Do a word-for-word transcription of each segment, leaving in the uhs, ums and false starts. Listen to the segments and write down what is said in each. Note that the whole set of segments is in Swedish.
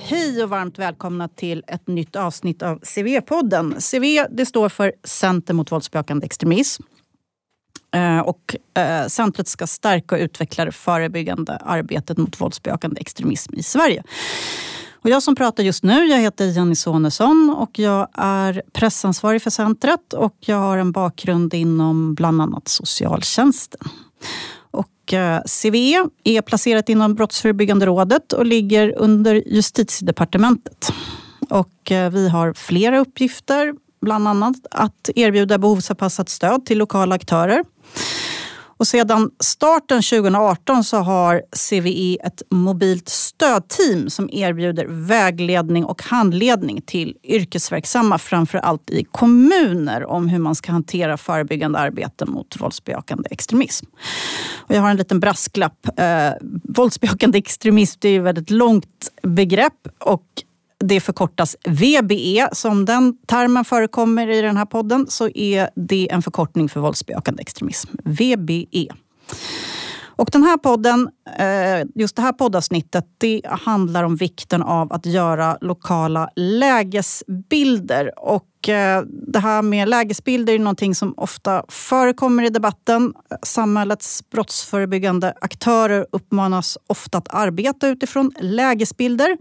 Hej och varmt välkomna till ett nytt avsnitt av C V-podden. C V det står för Center mot våldsbejakande extremism. Eh, och eh, centret ska stärka och utveckla det förebyggande arbetet mot våldsbejakande extremism i Sverige. Och jag som pratar just nu, jag heter Jenny Sonesson och jag är pressansvarig för centret och jag har en bakgrund inom bland annat socialtjänsten. Och C V är placerat inom Brottsförebyggande rådet och ligger under Justitiedepartementet. Och vi har flera uppgifter, bland annat att erbjuda behovsanpassat stöd till lokala aktörer. Och sedan starten tjugo arton så har C V E ett mobilt stödteam som erbjuder vägledning och handledning till yrkesverksamma, framförallt i kommuner, om hur man ska hantera förebyggande arbete mot våldsbejakande extremism. Och jag har en liten brasklapp. Eh, våldsbejakande extremism, det är ju ett väldigt långt begrepp och det förkortas V B E. Som den termen förekommer i den här podden så är det en förkortning för våldsbejakande extremism. V B E. Och den här podden, just det här poddavsnittet, det handlar om vikten av att göra lokala lägesbilder. Och det här med lägesbilder är någonting som ofta förekommer i debatten. Samhällets brottsförebyggande aktörer uppmanas ofta att arbeta utifrån lägesbilder.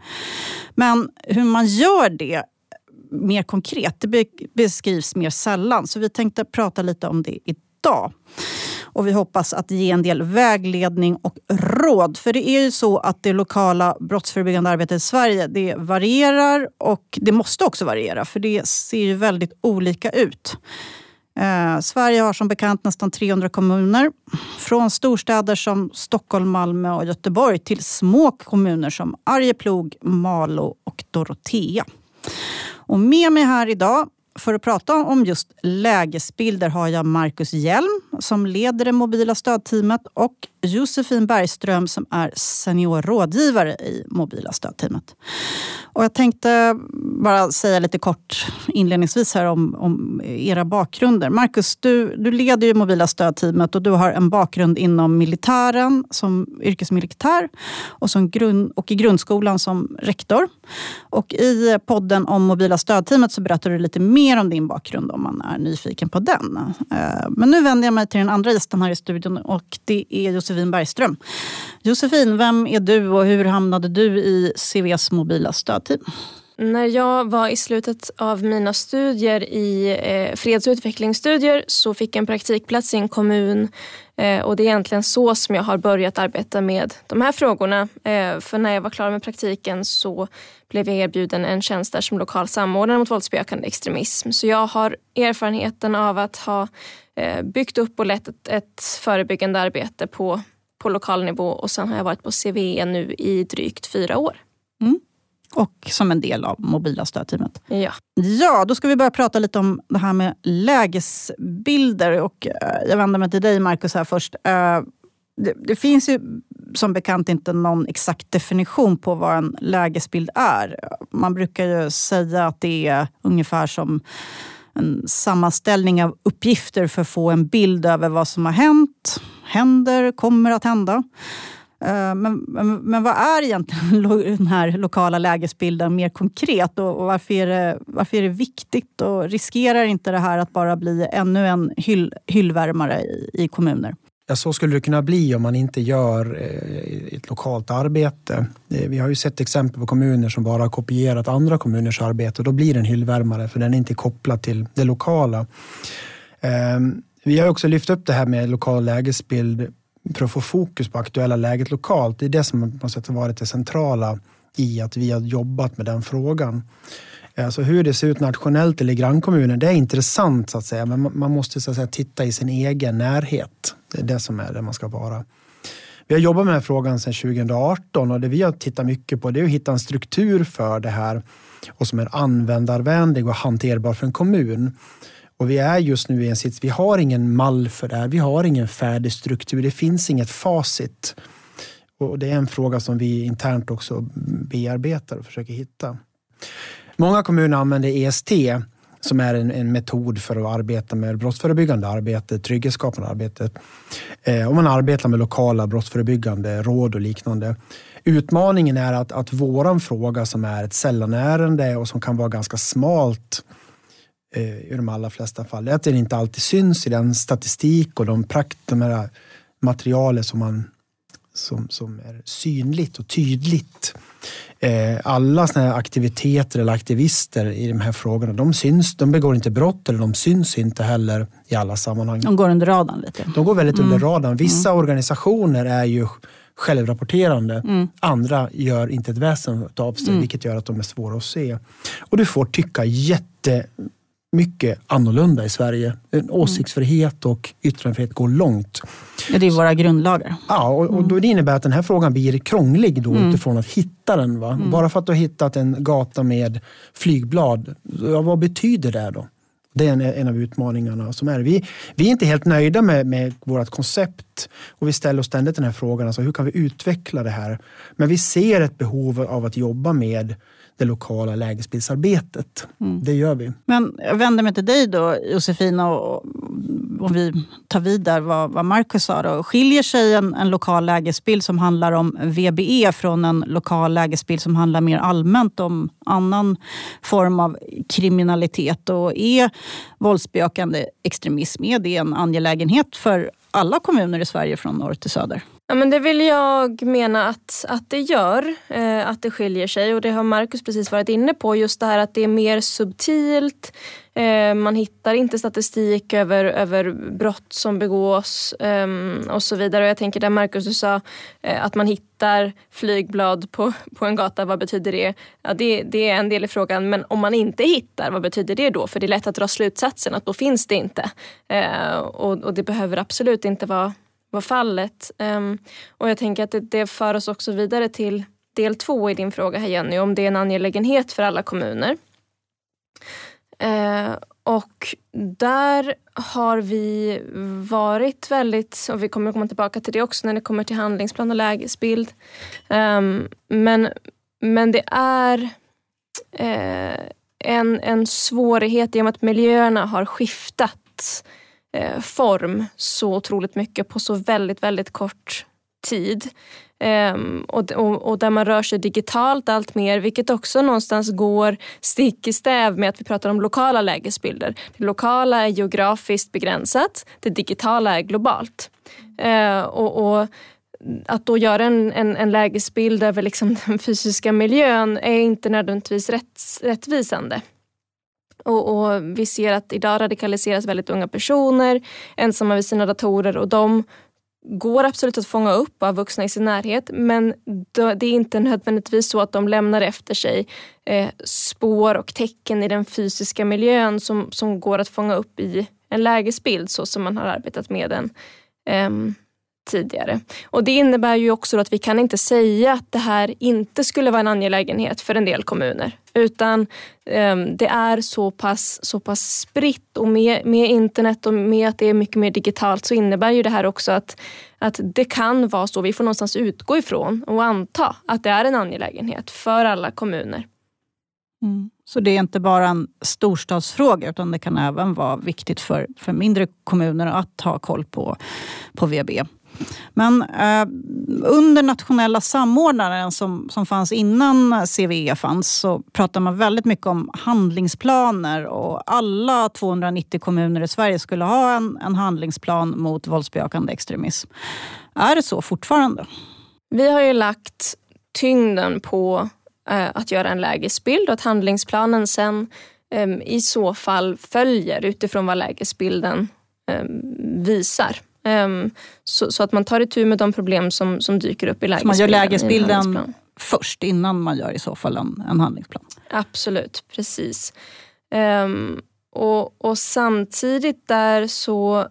Men hur man gör det mer konkret, det beskrivs mer sällan. Så vi tänkte prata lite om det idag. Och vi hoppas att ge en del vägledning och råd. För det är ju så att det lokala brottsförebyggande arbetet i Sverige, det varierar och det måste också variera. För det ser ju väldigt olika ut. Eh, Sverige har som bekant nästan trehundra kommuner. Från storstäder som Stockholm, Malmö och Göteborg till små kommuner som Arjeplog, Malå och Dorotea. Och med mig här idag för att prata om just lägesbilder har jag Marcus Hjelm som leder det mobila stödteamet och Josefin Bergström som är seniorrådgivare i mobila stödteamet. Och jag tänkte bara säga lite kort inledningsvis här om, om era bakgrunder. Marcus, du, du leder ju mobila stödteamet och du har en bakgrund inom militären som yrkesmilitär och, som grund, och i grundskolan som rektor. Och i podden om mobila stödteamet så berättar du lite mer om din bakgrund om man är nyfiken på den. Men nu vänder jag mig till den andra gästen här i studion och det är Josefin Bergström. Josefin, vem är du och hur hamnade du i C V:s mobila stödteam? När jag var i slutet av mina studier i eh, freds- och utvecklingsstudier så fick jag en praktikplats i en kommun eh, och det är egentligen så som jag har börjat arbeta med de här frågorna. Eh, för när jag var klar med praktiken så blev jag erbjuden en tjänst där som lokal samordnare mot våldsbejakande extremism. Så jag har erfarenheten av att ha eh, byggt upp och lett ett, ett förebyggande arbete på, på lokal nivå och sen har jag varit på C V E nu i drygt fyra år. Mm. Och som en del av mobila stödteamet. Ja. Ja, då ska vi börja prata lite om det här med lägesbilder. Och jag vänder mig till dig, Marcus, här först. Det, det finns ju som bekant inte någon exakt definition på vad en lägesbild är. Man brukar ju säga att det är ungefär som en sammanställning av uppgifter för att få en bild över vad som har hänt, händer, kommer att hända. Men, men, men vad är egentligen den här lokala lägesbilden mer konkret och, och varför, är det, varför är det viktigt och riskerar inte det här att bara bli ännu en hyll, hyllvärmare i, i kommuner? Ja, så skulle det kunna bli om man inte gör eh, ett lokalt arbete. Eh, vi har ju sett exempel på kommuner som bara har kopierat andra kommuners arbete och då blir det en hyllvärmare för den är inte kopplad till det lokala. Eh, vi har också lyft upp det här med lokal lägesbild för att få fokus på aktuella läget lokalt. Det är det som har varit det centrala i att vi har jobbat med den frågan. Alltså hur det ser ut nationellt eller i grannkommunen, det är intressant så att säga. Men man måste så att säga titta i sin egen närhet. Det är det som är det man ska vara. Vi har jobbat med den här frågan sedan tjugo arton och det vi har tittat mycket på det är att hitta en struktur för det här och som är användarvänlig och hanterbar för en kommun. Och vi är just nu i en sits, vi har ingen mall för det här, vi har ingen färdig struktur, det finns inget facit. Och det är en fråga som vi internt också bearbetar och försöker hitta. Många kommuner använder E S T som är en, en metod för att arbeta med brottsförebyggande arbete, trygghetsskapande arbete. Eh, och man arbetar med lokala brottsförebyggande råd och liknande. Utmaningen är att, att våran fråga som är ett sällanärende och som kan vara ganska smalt eh, i de allra flesta fall, är att det inte alltid syns i den statistik och de, prakt, de här materialen som, man, som, som är synligt och tydligt. Eh, alla såna här aktiviteter eller aktivister i de här frågorna, de syns, de begår inte brott eller de syns inte heller i alla sammanhang. De går under radarn lite. De går väldigt mm. under radarn. Vissa mm. organisationer är ju självrapporterande. Mm. Andra gör inte ett väsen av sig, mm. vilket gör att de är svåra att se. Och du får tycka jättemycket annorlunda i Sverige. En åsiktsfrihet och yttrandefrihet går långt. Ja, det är våra grundlagar. Ja, och, och då det innebär att den här frågan blir krånglig då mm. utifrån att hitta den. Va? Mm. Bara för att du har hittat en gata med flygblad, ja, vad betyder det då? Det är en, en av utmaningarna som är. Vi, vi är inte helt nöjda med, med vårt koncept och vi ställer oss ständigt den här frågan. Alltså, hur kan vi utveckla det här? Men vi ser ett behov av att jobba med det lokala lägesbildsarbetet. Mm. Det gör vi. Men jag vänder mig till dig då, Josefina, och om vi tar vid där vad, vad Marcus sa då. Skiljer sig en, en lokal lägesbild som handlar om V B E från en lokal lägesbild som handlar mer allmänt om annan form av kriminalitet? Och är våldsbejakande extremism, är det en angelägenhet för alla kommuner i Sverige från norr till söder? Ja, men det vill jag mena att, att det gör, eh, att det skiljer sig, och det har Marcus precis varit inne på, just det här att det är mer subtilt, eh, man hittar inte statistik över, över brott som begås eh, och så vidare. Och jag tänker där Marcus, du sa eh, att man hittar flygblad på, på en gata, vad betyder det? Ja, det? Det är en del i frågan, men om man inte hittar, vad betyder det då? För det är lätt att dra slutsatsen att då finns det inte, eh, och, och det behöver absolut inte vara var fallet. Um, och jag tänker att det, det för oss också vidare till del två i din fråga här, Jenny, om det är en angelägenhet för alla kommuner. Uh, och där har vi varit väldigt, och vi kommer komma tillbaka till det också när det kommer till handlingsplan och lägesbild. Um, men, men det är uh, en, en svårighet i och med att miljöerna har skiftat form så otroligt mycket på så väldigt, väldigt kort tid. Um, och, och, och där man rör sig digitalt allt mer, vilket också någonstans går stick i stäv med att vi pratar om lokala lägesbilder. Det lokala är geografiskt begränsat, det digitala är globalt. Uh, och, och att då göra en, en, en lägesbild över liksom den fysiska miljön är inte nödvändigtvis rätt, rättvisande. Och, och vi ser att idag radikaliseras väldigt unga personer, ensamma vid sina datorer, och de går absolut att fånga upp av vuxna i sin närhet, men det är inte nödvändigtvis så att de lämnar efter sig eh, spår och tecken i den fysiska miljön som, som går att fånga upp i en lägesbild så som man har arbetat med den eh, tidigare. Och det innebär ju också att vi kan inte säga att det här inte skulle vara en angelägenhet för en del kommuner, utan um, det är så pass, så pass spritt, och med, med internet och med att det är mycket mer digitalt så innebär ju det här också att, att det kan vara så, vi får någonstans utgå ifrån och anta att det är en angelägenhet för alla kommuner. Mm. Så det är inte bara en storstadsfråga, utan det kan även vara viktigt för, för mindre kommuner att ha koll på, på V B. Men eh, under nationella samordnaren som, som fanns innan C V E fanns, så pratar man väldigt mycket om handlingsplaner, och alla tvåhundranittio kommuner i Sverige skulle ha en, en handlingsplan mot våldsbejakande extremism. Är det så fortfarande? Vi har ju lagt tyngden på eh, att göra en lägesbild, och att handlingsplanen sen eh, i så fall följer utifrån vad lägesbilden eh, visar. Um, så, så att man tar itu med de problem som, som dyker upp i lägesbilden. Så man gör lägesbilden först innan man gör i så fall en, en handlingsplan? Absolut, precis. Um, och, och samtidigt där så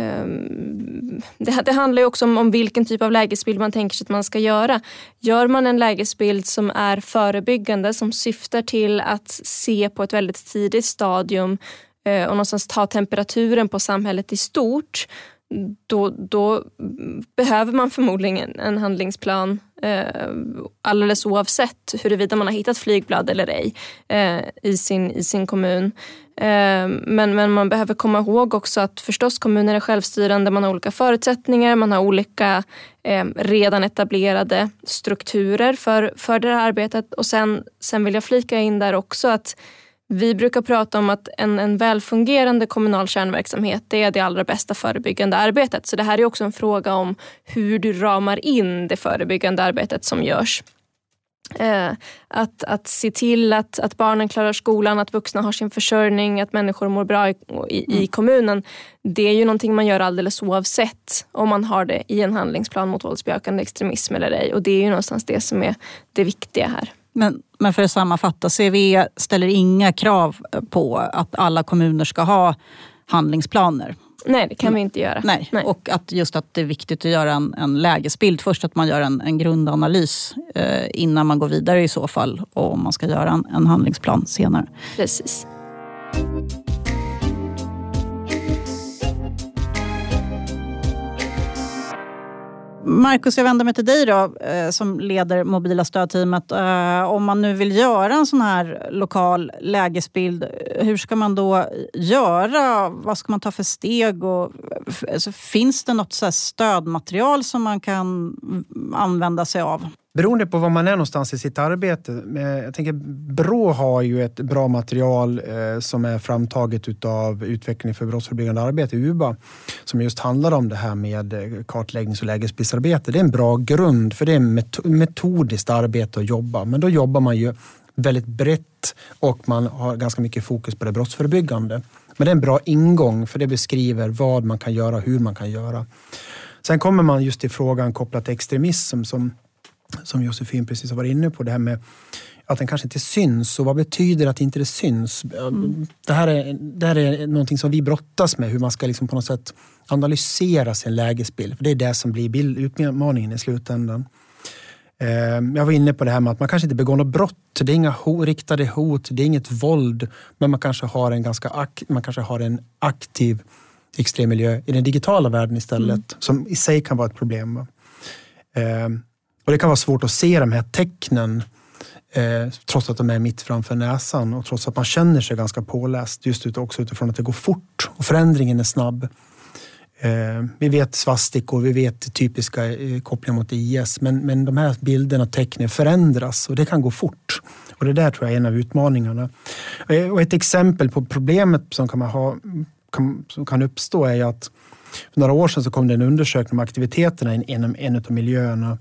um, det, det handlar ju också om, om vilken typ av lägesbild man tänker sig att man ska göra. Gör man en lägesbild som är förebyggande, som syftar till att se på ett väldigt tidigt stadium uh, och någonstans ta temperaturen på samhället i stort, Då, då behöver man förmodligen en handlingsplan Eh, alldeles oavsett huruvida man har hittat flygblad eller ej eh, i, sin, i sin kommun. Eh, men, men man behöver komma ihåg också att förstås kommuner är självstyrande, man har olika förutsättningar, man har olika eh, redan etablerade strukturer för, för det här arbetet. Och sen, sen vill jag flika in där också att vi brukar prata om att en, en välfungerande kommunal kärnverksamhet, det är det allra bästa förebyggande arbetet. Så det här är också en fråga om hur du ramar in det förebyggande arbetet som görs. Eh, att, att se till att, att barnen klarar skolan, att vuxna har sin försörjning, att människor mår bra i, i, i kommunen. Det är ju någonting man gör alldeles oavsett om man har det i en handlingsplan mot våldsbejakande extremism eller ej. Och det är ju någonstans det som är det viktiga här. Men, men för att sammanfatta, C V ställer inga krav på att alla kommuner ska ha handlingsplaner. Nej, det kan mm. vi inte göra. Nej. Nej, och att just att det är viktigt att göra en, en lägesbild. Först att man gör en, en grundanalys eh, innan man går vidare i så fall. Och om man ska göra en, en handlingsplan senare. Precis. Marcus, jag vänder mig till dig då, som leder mobila stödteamet. Om man nu vill göra en sån här lokal lägesbild, hur ska man då göra? Vad ska man ta för steg? Och, alltså, finns det något så här stödmaterial som man kan använda sig av? Beroende på var man är någonstans i sitt arbete. Jag tänker, Brå har ju ett bra material eh, som är framtaget utav Utveckling för brottsförebyggande arbete, U B A, som just handlar om det här med kartläggnings- och lägesbildsarbete. Det är en bra grund, för det är met- metodiskt arbete att jobba. Men då jobbar man ju väldigt brett och man har ganska mycket fokus på det brottsförebyggande. Men det är en bra ingång, för det beskriver vad man kan göra och hur man kan göra. Sen kommer man just till frågan kopplat till extremism som som Josefin precis har varit inne på, det här med att den kanske inte syns. Och vad betyder att inte det syns? Mm. Det, här är, det här är någonting som vi brottas med, hur man ska liksom på något sätt analysera sin lägesbild. För det är det som blir bild, utmaningen i slutändan. Eh, jag var inne på det här med att man kanske inte begår något brott. Det är inga ho- riktade hot, det är inget våld. Men man kanske har en ganska ak- man kanske har en aktiv extremmiljö i den digitala världen istället. Mm. Som i sig kan vara ett problem. Eh, Och det kan vara svårt att se de här tecknen eh, trots att de är mitt framför näsan och trots att man känner sig ganska påläst just ut, också utifrån att det går fort och förändringen är snabb. Eh, vi vet svastikor, vi vet typiska eh, kopplingar mot I S, men, men de här bilderna och tecknen förändras och det kan gå fort. Och det där tror jag är en av utmaningarna. Eh, och ett exempel på problemet som kan, man ha, kan, som kan uppstå är att för några år sedan så kom det en undersökning om aktiviteterna i en, en av miljöerna.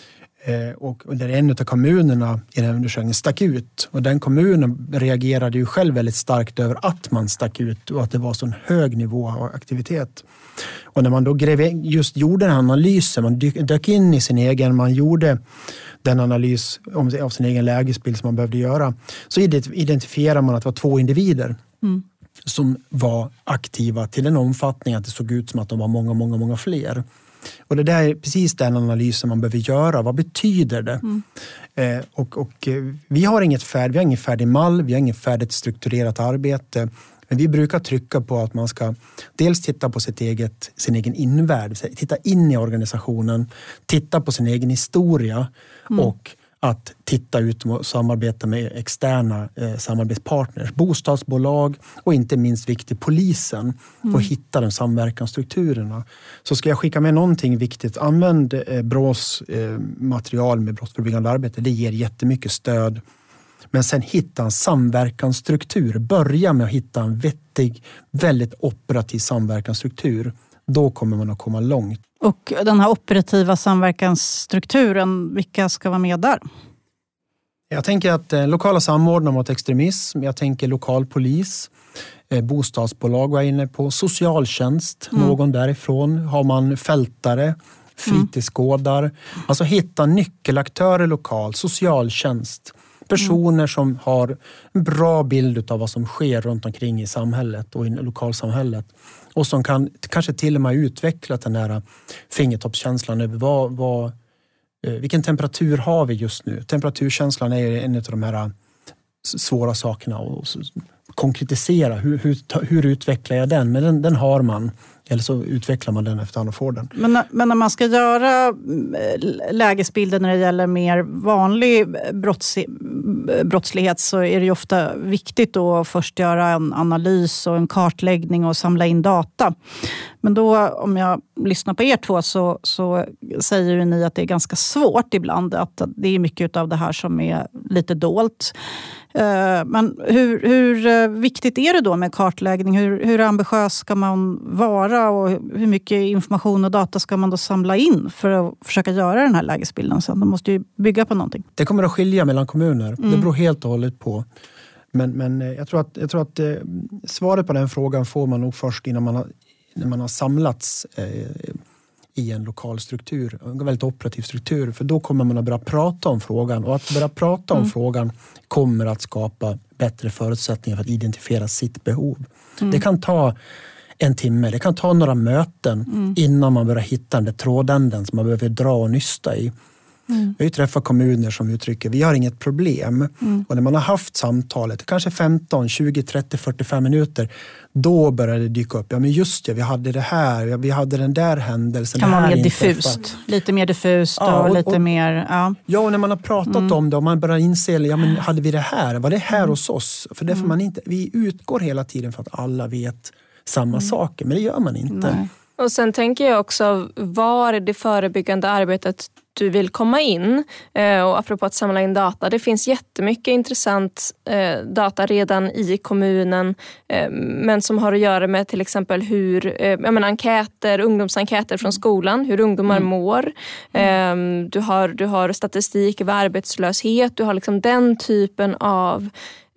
Och där en av kommunerna i den här undersökningen stack ut. Och den kommunen reagerade ju själv väldigt starkt över att man stack ut och att det var så en hög nivå av aktivitet. Och när man då just gjorde den här analysen, man dök in i sin egen, man gjorde den analys av sin egen lägesbild som man behövde göra, så identifierar man att det var två individer mm. som var aktiva till en omfattning att det såg ut som att de var många, många, många fler. Och det där är precis den analysen man behöver göra. Vad betyder det? Mm. Eh, och, och vi har inget färd, vi har ingen färdig mall, vi har inget färdigt strukturerat arbete. Men vi brukar trycka på att man ska dels titta på sitt eget, sin egen invärld, titta in i organisationen, titta på sin egen historia mm. och att titta ut och samarbeta med externa eh, samarbetspartners, bostadsbolag och inte minst viktigt polisen mm. och hitta de samverkansstrukturerna. Så ska jag skicka med någonting viktigt, använd eh, Brås eh, material med brottsförebyggande arbete, det ger jättemycket stöd. Men sen hitta en samverkansstruktur, börja med att hitta en vettig, väldigt operativ samverkansstruktur. Då kommer man att komma långt. Och den här operativa samverkansstrukturen, vilka ska vara med där? Jag tänker att eh, lokala samordnare mot extremism, jag tänker lokalpolis, eh, bostadsbolag var inne på, socialtjänst, mm. någon därifrån, har man fältare, fritidsgårdar. Mm. Alltså hitta nyckelaktörer lokalt, socialtjänst. Personer mm. som har en bra bild av vad som sker runt omkring i samhället och i lokalsamhället. Och som kan kanske till och med utveckla den här fingertoppskänslan över vad, vad, vilken temperatur har vi just nu. Temperaturkänslan är en av de här svåra sakerna att konkretisera. Hur, hur, hur utvecklar jag den? Men den, den har man. Eller så utvecklar man den efter att man får den. Men, men när man ska göra lägesbilder när det gäller mer vanlig brotts, brottslighet så är det ju ofta viktigt då att först göra en analys och en kartläggning och samla in data. Men då, om jag lyssnar på er två, så, så säger ju ni att det är ganska svårt ibland. Att det är mycket av det här som är lite dolt. Men hur, hur viktigt är det då med kartläggning? Hur, hur ambitiös ska man vara och hur mycket information och data ska man då samla in för att försöka göra den här lägesbilden? Så de måste ju bygga på någonting. Det kommer att skilja mellan kommuner. Mm. Det beror helt och hållet på. Men, men jag tror att, jag tror att eh, svaret på den frågan får man nog först innan man har, när man har samlats eh, i en lokal struktur, en väldigt operativ struktur. För då kommer man att börja prata om frågan. Och att börja prata om mm. frågan kommer att skapa bättre förutsättningar för att identifiera sitt behov. Mm. Det kan ta en timme, det kan ta några möten mm. innan man börjar hitta den där trådänden som man behöver dra och nysta i. Mm. Vi har ju träffat kommuner som uttrycker vi har inget problem. Mm. Och när man har haft samtalet, kanske femton, tjugo, trettio, fyrtiofem minuter, då börjar det dyka upp. Ja, men just det, vi hade det här, vi hade den där händelsen. Kan vara mer inträffat. diffust. Lite mer diffust och, ja, och lite och, mer... Ja. ja, och när man har pratat mm. om det och man börjar inse, ja men hade vi det här? Var det här mm. hos oss? För därför mm. man inte, vi utgår hela tiden för att alla vet samma mm. saker, men det gör man inte. Nej. Och sen tänker jag också, var är det förebyggande arbetet du vill komma in? Och apropå att samla in data, det finns jättemycket intressant data redan i kommunen, men som har att göra med till exempel hur, jag menar, enkäter, ungdomsenkäter från skolan, hur ungdomar mm. mår. Mm. Du har, du har statistik över arbetslöshet, du har liksom den typen av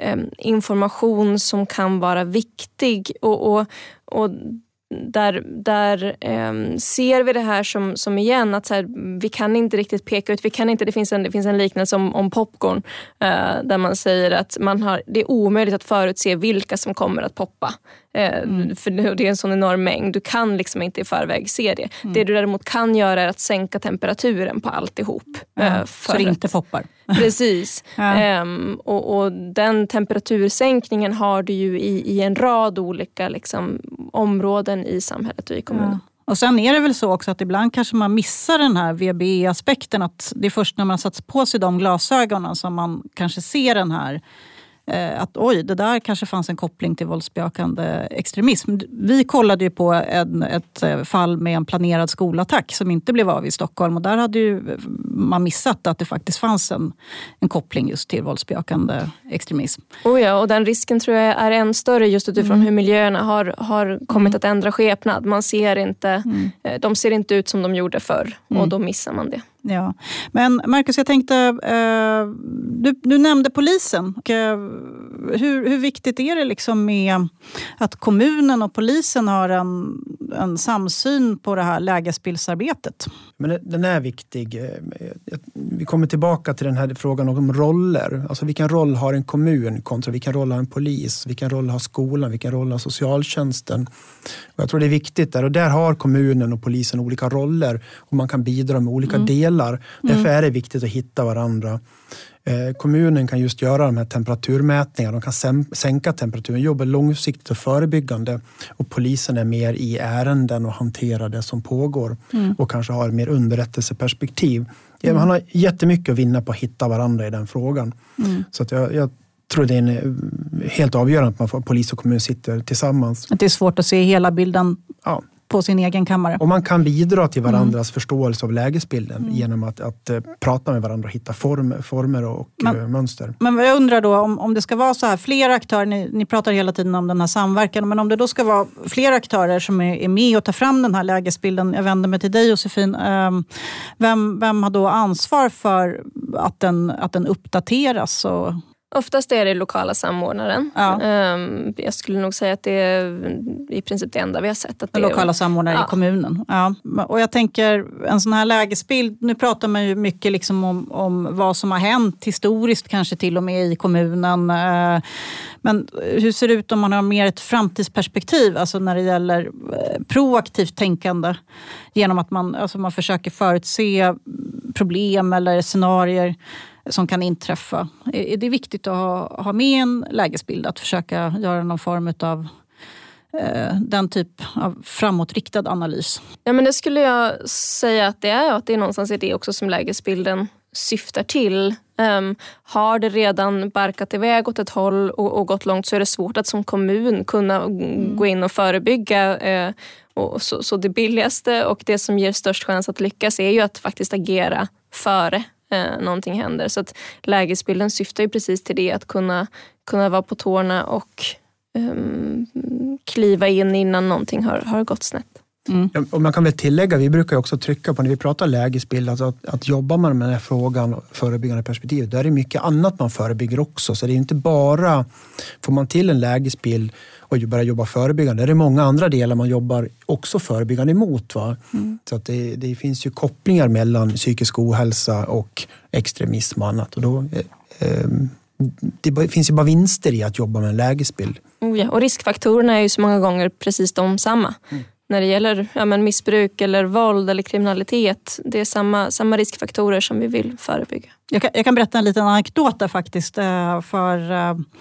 information som kan vara viktig och, och, och Där, där eh, ser vi det här som, som igen att så här, vi kan inte riktigt peka ut, vi kan inte, det finns en, det finns en liknelse om, om popcorn eh, där man säger att man har, det är omöjligt att förutse vilka som kommer att poppa. Eh, mm. För det är en sån enorm mängd, du kan liksom inte i förväg se det. Mm. Det du däremot kan göra är att sänka temperaturen på alltihop. Ja, eh, för så det inte poppar. Precis. ja. um, och, och den temperatursänkningen har du ju i, i en rad olika liksom, områden i samhället och i kommunen. Ja. Och sen är det väl så också att ibland kanske man missar den här V B E-aspekten. Att det är först när man satt på sig de glasögonen som man kanske ser den här att oj, det där kanske fanns en koppling till våldsbejakande extremism. Vi kollade ju på en, ett fall med en planerad skolattack som inte blev av i Stockholm och där hade ju man missat att det faktiskt fanns en, en koppling just till våldsbejakande extremism. Oh ja, och den risken tror jag är än större just utifrån mm. hur miljöerna har, har kommit mm. att ändra skepnad. Man ser inte, mm. de ser inte ut som de gjorde förr mm. och då missar man det. Ja, men Marcus, jag tänkte, eh, du, du nämnde polisen. Och, eh, hur, hur viktigt är det liksom med att kommunen och polisen har en, en samsyn på det här lägesbildsarbetet? Men den är viktig. Vi kommer tillbaka till den här frågan om roller. Alltså vilken roll har en kommun kontra vilken roll har en polis? Vilken roll har skolan? Vilken roll har socialtjänsten? Och jag tror det är viktigt där. Och där har kommunen och polisen olika roller och man kan bidra med olika mm. delar. Därför mm. är det viktigt att hitta varandra. Eh, kommunen kan just göra de här temperaturmätningarna. De kan säm- sänka temperaturen, jobba långsiktigt och förebyggande. Och polisen är mer i ärenden och hanterar det som pågår. Mm. Och kanske har mer underrättelseperspektiv. Ja, man har jättemycket att vinna på att hitta varandra i den frågan. Mm. Så att jag, jag tror det är en, helt avgörande att man får, polis och kommun sitter tillsammans. Att det är svårt att se hela bilden. Ja. På sin egen kammare. Och man kan bidra till varandras mm. förståelse av lägesbilden mm. genom att, att uh, prata med varandra och hitta form, former och men, uh, mönster. Men jag undrar då om, om det ska vara så här, flera aktörer, ni, ni pratar hela tiden om den här samverkan, men om det då ska vara flera aktörer som är, är med och tar fram den här lägesbilden, jag vänder mig till dig Josefin, um, vem, vem har då ansvar för att den, att den uppdateras och... Oftast är det lokala samordnaren. Ja. Jag skulle nog säga att det är i princip det enda vi har sett. Att det lokala samordnare ja. i kommunen. Ja. Och jag tänker, en sån här lägesbild, nu pratar man ju mycket liksom om, om vad som har hänt historiskt, kanske till och med i kommunen. Men hur ser det ut om man har mer ett framtidsperspektiv, alltså när det gäller proaktivt tänkande, genom att man, alltså man försöker förutse problem eller scenarier. som kan inträffa. Är det viktigt att ha, ha med en lägesbild, att försöka göra någon form av eh, den typ av framåtriktad analys? Ja, men det skulle jag säga att det är, att det är någonstans det också som lägesbilden syftar till. Um, har det redan barkat iväg åt ett håll och, och gått långt, så är det svårt att som kommun kunna mm. gå in och förebygga. Uh, och så, så det billigaste och det som ger störst chans att lyckas är ju att faktiskt agera före uh, någonting händer. Så att lägesbilden syftar ju precis till det, att kunna, kunna vara på tårna och um, kliva in innan någonting har, har gått snett. Mm. Ja, och man kan väl tillägga, vi brukar också trycka på när vi pratar lägesbild, alltså att, att jobba med den här frågan, förebyggande perspektiv, där är det mycket annat man förebygger också. Så det är inte bara, får man till en lägesbild och börjar jobba förebyggande, det är många andra delar man jobbar också förebyggande emot. Va? Mm. Så att det, det finns ju kopplingar mellan psykisk ohälsa och extremism och annat. Och då, eh, det finns ju bara vinster i att jobba med en lägesbild. Oh ja, och riskfaktorerna är ju så många gånger precis de samma. Mm. När det gäller ja, men missbruk eller våld eller kriminalitet, det är samma, samma riskfaktorer som vi vill förebygga. Jag kan, jag kan berätta en liten anekdot där faktiskt. För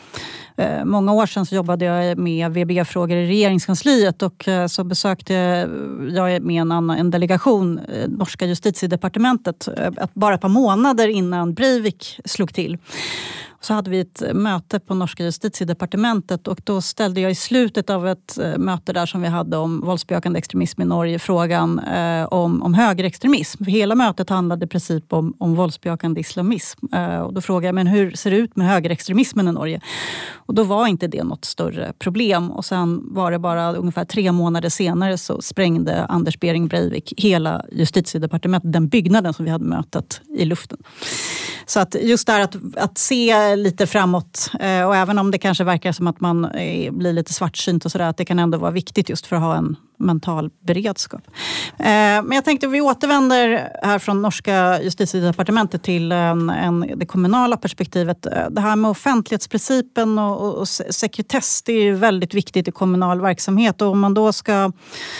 eh, många år sedan så jobbade jag med V B A-frågor i regeringskansliet, och eh, så besökte jag med en, annan, en delegation, eh, norska justitiedepartementet, eh, bara ett par månader innan Breivik slog till. Så hade vi ett möte på norska justitiedepartementet, och då ställde jag i slutet av ett möte där som vi hade om våldsbejakande extremism i Norge frågan eh, om, om högerextremism. För hela mötet handlade i princip om, om våldsbejakande islamism. Eh, och då frågade jag, men hur ser det ut med högerextremismen i Norge? Och då var inte det något större problem. Och sen var det bara ungefär tre månader senare så sprängde Anders Behring Breivik hela justitiedepartementet, den byggnaden som vi hade mötet, i luften. Så att just där att, att se lite framåt, eh, och även om det kanske verkar som att man eh, blir lite svartsynt och sådär, att det kan ändå vara viktigt just för att ha en mental beredskap. Eh, men jag tänkte att vi återvänder här från norska justitiedepartementet till en, en, det kommunala perspektivet. Det här med offentlighetsprincipen och, och, och sekretess, det är ju väldigt viktigt i kommunal verksamhet, och om man då ska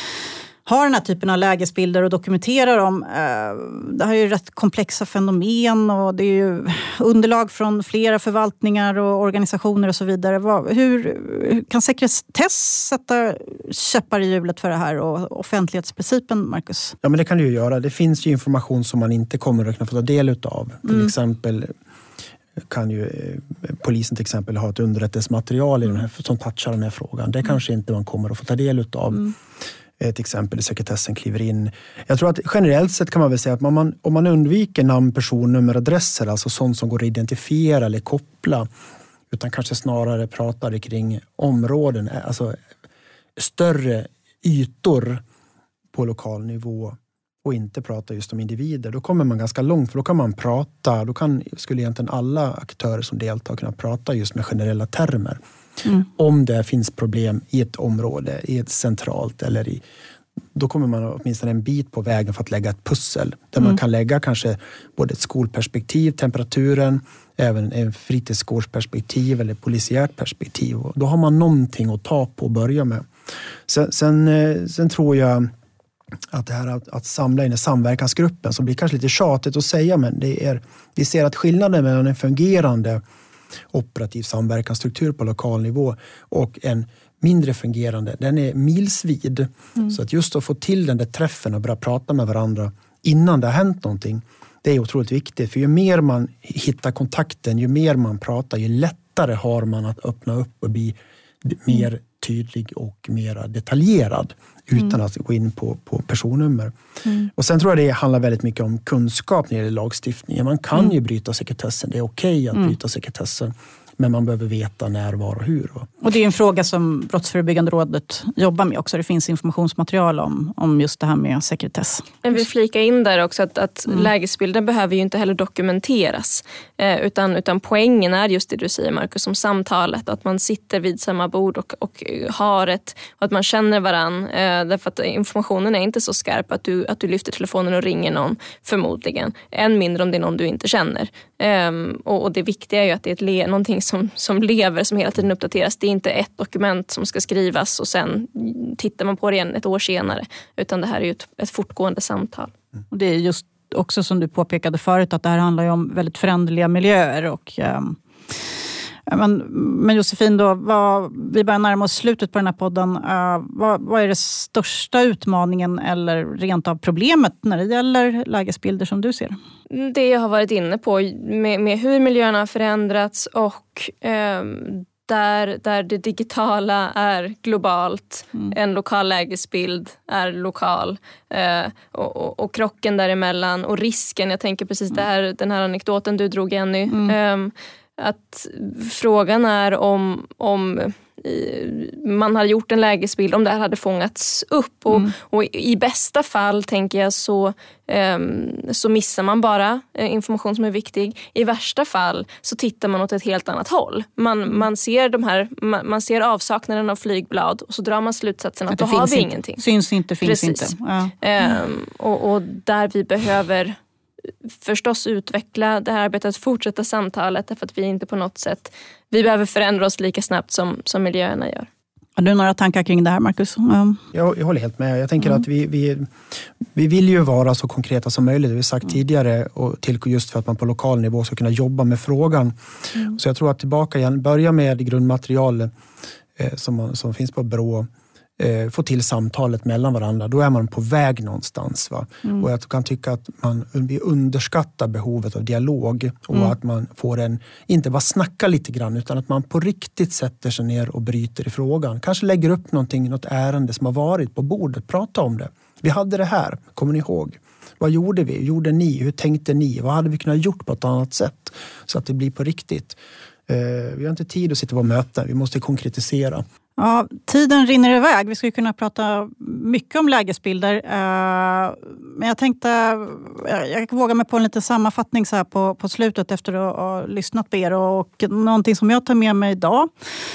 har den här typen av lägesbilder och dokumenterar dem. Det här är ju rätt komplexa fenomen, och det är ju underlag från flera förvaltningar och organisationer och så vidare. Hur kan sekretess sätta käppar i hjulet för det här och offentlighetsprincipen, Marcus? Ja, men det kan det ju göra. Det finns ju information som man inte kommer att kunna få ta del av. Till mm. exempel kan ju polisen till exempel ha ett underrättelsematerial i den här, som touchar den här frågan. Det mm. kanske inte man kommer att få ta del av. Mm. Ett exempel i sekretessen kliver in. Jag tror att generellt sett kan man väl säga att man, om man undviker namn, personnummer, adresser, alltså sånt som går att identifiera eller koppla, utan kanske snarare pratar kring områden, alltså större ytor på lokal nivå, och inte prata just om individer, då kommer man ganska långt, för då kan man prata, då kan, skulle egentligen alla aktörer som deltar kunna prata just med generella termer. Mm. Om det finns problem i ett område, i ett centralt eller i, då kommer man åtminstone en bit på vägen för att lägga ett pussel där mm. man kan lägga kanske både ett skolperspektiv, temperaturen, även en fritidsgårdsperspektiv eller polisiärt perspektiv, och då har man någonting att ta på och börja med. Sen, sen, sen tror jag att det här att, att samla in i samverkansgruppen, som blir kanske lite tjatigt att säga, men det är, vi ser att skillnaden mellan en fungerande operativ samverkansstruktur på lokal nivå och en mindre fungerande, den är milsvid. Mm. Så att just att få till den där träffen och börja prata med varandra innan det har hänt någonting, det är otroligt viktigt. För ju mer man hittar kontakten, ju mer man pratar, ju lättare har man att öppna upp och bli mer tydlig och mer detaljerad utan mm. att gå in på, på personnummer. Mm. Och sen tror jag det handlar väldigt mycket om kunskap när det gäller lagstiftningen. Man kan mm. ju bryta sekretessen, det är okej att mm. bryta sekretessen, men man behöver veta när, var och hur. Och det är en fråga som Brottsförebyggande rådet jobbar med också. Det finns informationsmaterial om, om just det här med sekretess. Jag vill flika in där också att, att mm. lägesbilden behöver ju inte heller dokumenteras. Eh, utan, utan poängen är just det du säger, Marcus, om samtalet. Att man sitter vid samma bord och, och har ett, och att man känner varann. Eh, därför att informationen är inte så skarp att du, att du lyfter telefonen och ringer någon, förmodligen. Än mindre om det är någon du inte känner. Eh, och, och det viktiga är ju att det är ett le- någonting Som, som lever, som hela tiden uppdateras. Det är inte ett dokument som ska skrivas och sen tittar man på det igen ett år senare. Utan det här är ju ett, ett fortgående samtal. Och det är just också som du påpekade förut att det här handlar ju om väldigt föränderliga miljöer. Och, eh, men, men Josefin, då, vad, vi börjar närma oss slutet på den här podden. Uh, vad, vad är det största utmaningen eller rent av problemet när det gäller lägesbilder som du ser? Det jag har varit inne på med, med hur miljöerna har förändrats och eh, där, där det digitala är globalt, mm. en lokal lägesbild är lokal eh, och, och, och krocken däremellan och risken, jag tänker precis mm. där, den här anekdoten du drog, Jenny, mm. eh, att frågan är om, om man hade gjort en lägesbild, om det här hade fångats upp. Och, mm. och i bästa fall, tänker jag, så, um, så missar man bara uh, information som är viktig. I värsta fall så tittar man åt ett helt annat håll. Man, mm. man, ser, de här, man, man ser avsaknaden av flygblad och så drar man slutsatsen att, att då har vi inte, ingenting. Syns inte, finns Precis. inte. Ja. Mm. Um, och, och där vi behöver förstås utveckla det här arbetet, fortsätta samtalet, därför att vi inte på något sätt, vi behöver förändra oss lika snabbt som, som miljöerna gör. Har du några tankar kring det här, Marcus? Mm. Jag, jag håller helt med. Jag tänker mm. att vi, vi, vi vill ju vara så konkreta som möjligt, det vi sagt mm. tidigare, och till just för att man på lokal nivå ska kunna jobba med frågan. Mm. Så jag tror att tillbaka igen, börja med grundmaterial eh, som, man, som finns på Brå, eh, få till samtalet mellan varandra. Då är man på väg någonstans. Va? Mm. Och jag kan tycka att man vi underskattar behovet av dialog och mm. att man får en, inte bara snacka lite grann, utan att man på riktigt sätter sig ner och bryter i frågan. Kanske lägger upp någonting, något ärende som har varit på bordet, prata om det. Vi hade det här, kommer ni ihåg? Vad gjorde vi? Gjorde ni? Hur tänkte ni? Vad hade vi kunnat gjort på ett annat sätt så att det blir på riktigt? Eh, vi har inte tid att sitta på möten, vi måste konkretisera. Ja, tiden rinner iväg. Vi skulle kunna prata mycket om lägesbilder. Men jag tänkte, jag vågar mig på en liten sammanfattning så här på, på slutet efter att ha lyssnat på er. Och någonting som jag tar med mig idag,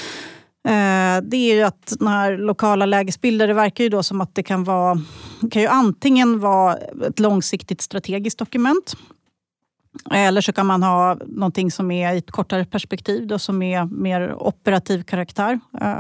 det är ju att den här lokala lägesbilder, det verkar ju då som att det kan vara, det kan ju antingen vara ett långsiktigt strategiskt dokument. Eller så kan man ha någonting som är i ett kortare perspektiv då, som är mer operativ karaktär.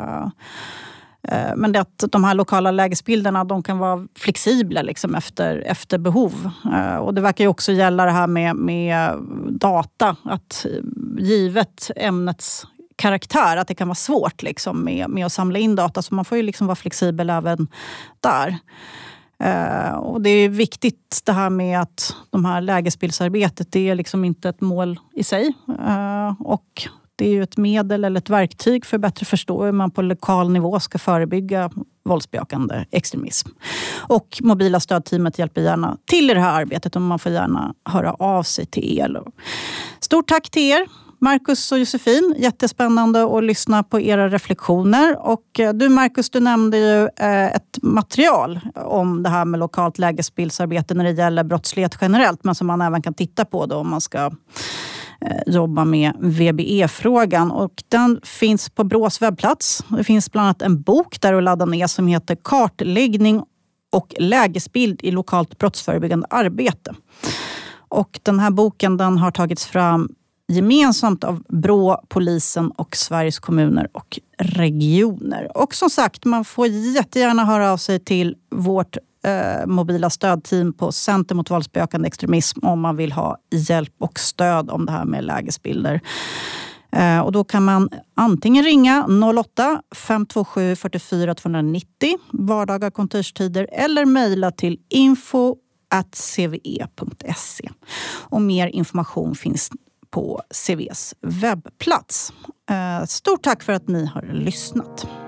Men det att de här lokala lägesbilderna, de kan vara flexibla liksom efter, efter behov. Och det verkar ju också gälla det här med, med data. Att givet ämnets karaktär, att det kan vara svårt liksom med, med att samla in data. Så man får ju liksom vara flexibel även där. Uh, och det är viktigt det här med att de här lägesbildsarbetet, det är liksom inte ett mål i sig. Uh, och det är ju ett medel eller ett verktyg för att bättre förstå hur man på lokal nivå ska förebygga våldsbejakande extremism. Och mobila stödteamet hjälper gärna till i det här arbetet och man får gärna höra av sig till er. Stort tack till er, Marcus och Josefin. Jättespännande att lyssna på era reflektioner. Och du, Marcus, du nämnde ju ett material om det här med lokalt lägesbildsarbete när det gäller brottslighet generellt, men som man även kan titta på då om man ska jobba med V B E-frågan. Och den finns på Brås webbplats. Det finns bland annat en bok där att ladda ner som heter Kartläggning och lägesbild i lokalt brottsförebyggande arbete. Och den här boken, den har tagits fram gemensamt av Brå, polisen och Sveriges kommuner och regioner. Och som sagt, man får jättegärna höra av sig till vårt eh, mobila stödteam på Center mot våldsbejakande extremism om man vill ha hjälp och stöd om det här med lägesbilder. Eh, och då kan man antingen ringa noll åtta fem två sju fyra fyra två nio noll vardagar kontorstider eller mejla till info at c v e punkt se. Och mer information finns på C V:s webbplats. Stort tack för att ni har lyssnat.